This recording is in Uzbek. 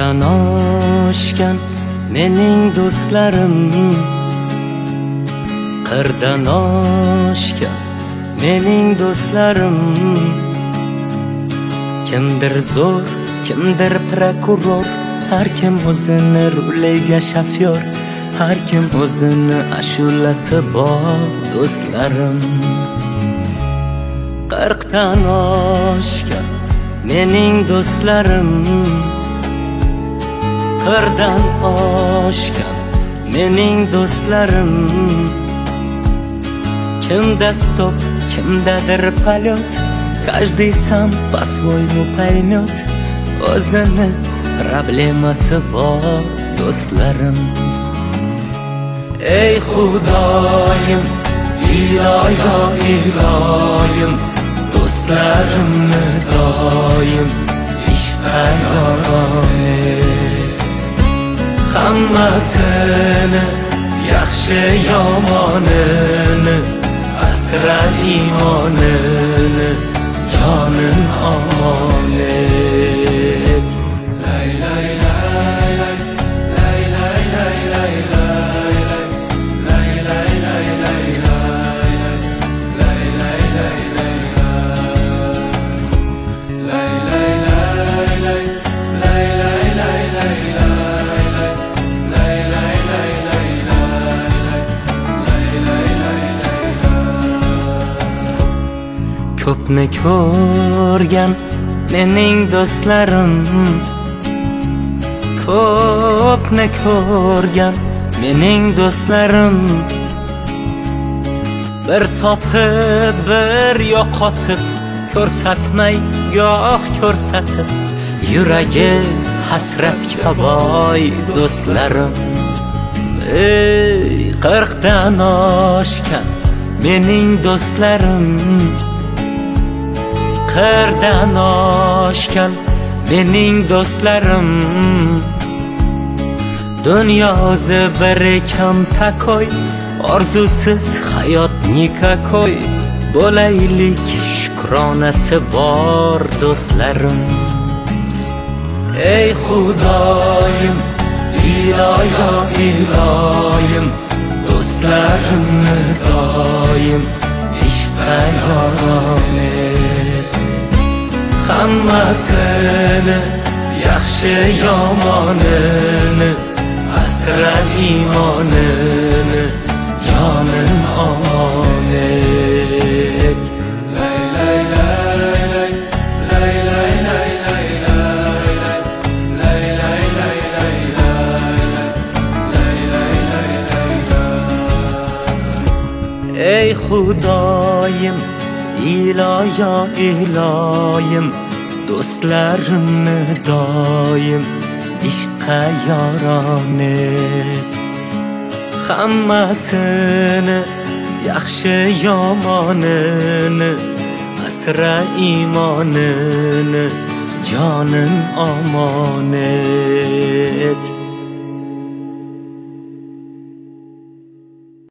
qirqdan oshgan mening do'stlarim, qirqdan oshgan mening do'stlarim. Kimdir zo'r, kimdir prokuror, har kim o'zini ruliga shofyor, har kim o'zini ashulasi bor do'stlarim. Qirqdan oshgan mening do'stlarim, qirqdan oshgan mening do'stlarim. Kimda stop, kimdadir polyot, каждый сам по-своему поймет, o'zini problemasi bor do'stlarim. Ey Xudoyim, iloyo iloyim, do'stlarimni doim ishqa yoron et. Hammasini yaxshi yomonini asra imonini jonin omon et. Lay lay lay lay lay lay lay lay lay lay lay lay lay lay lay ko'pni ko'rgan mening do'stlarim, ko'pni ko'rgan mening do'stlarim. Bir topib bir yo'qotib, ko'rsatmay goh ko'rsatib, yuragi hasratga boy do'stlarim. Ey qirqdan oshgan mening do'stlarim, qirqdan oshgan mening do'stlarim. Dunyozi bir kam takoy, orzusiz hayot nikakoy, bo'laylik shukronasi bor do'stlarim. Ey Xudoyim, iloyo iloyim, do'stlarimni doim ishqa yoron et. Hammasini yaxshi yomonini asra imonini jonin omon et. Lay lay lay lay lay lay lay lay lay lay lay lay. Ey Xudoyim, iloyo iloyim, do'stlarimni doim ishqa yoron et. Hammasini yaxshi yomonini asra imonini jonin omon et.